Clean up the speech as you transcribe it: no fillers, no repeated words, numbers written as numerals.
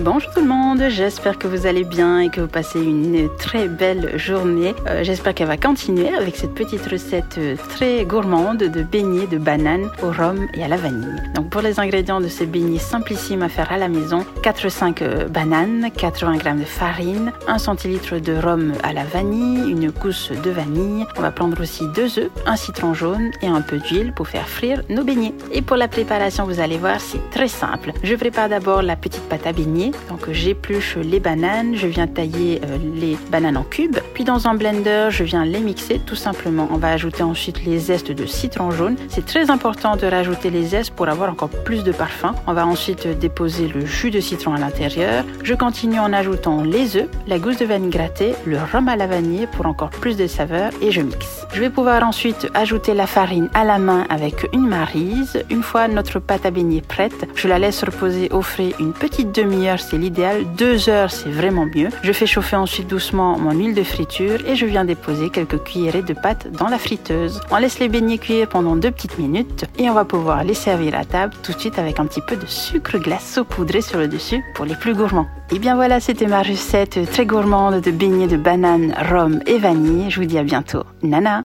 Bonjour tout le monde, j'espère que vous allez bien et que vous passez une très belle journée. J'espère qu'elle va continuer avec cette petite recette très gourmande de beignets de bananes au rhum et à la vanille. Donc pour les ingrédients de ces beignets simplissimes à faire à la maison, 4-5 bananes, 80 g de farine, 1 centilitre de rhum à la vanille, une gousse de vanille. On va prendre aussi 2 œufs, un citron jaune et un peu d'huile pour faire frire nos beignets. Et pour la préparation, vous allez voir, c'est très simple. Je prépare d'abord la petite pâte à beignets. Donc j'épluche les bananes, je viens tailler les bananes en cubes. Puis dans un blender, je viens les mixer tout simplement. On va ajouter ensuite les zestes de citron jaune. C'est très important de rajouter les zestes pour avoir encore plus de parfum. On va ensuite déposer le jus de citron à l'intérieur. Je continue en ajoutant les œufs, la gousse de vanille grattée, le rhum à la vanille pour encore plus de saveur et je mixe. Je vais pouvoir ensuite ajouter la farine à la main avec une maryse. Une fois notre pâte à beignets prête, je la laisse reposer au frais une petite demi-heure, c'est l'idéal. 2 heures, c'est vraiment mieux. Je fais chauffer ensuite doucement mon huile de friture et je viens déposer quelques cuillerées de pâte dans la friteuse. On laisse les beignets cuire pendant 2 petites minutes et on va pouvoir les servir à table tout de suite avec un petit peu de sucre glace saupoudré sur le dessus pour les plus gourmands. Et bien voilà, c'était ma recette très gourmande de beignets de bananes, rhum et vanille. Je vous dis à bientôt. Nana!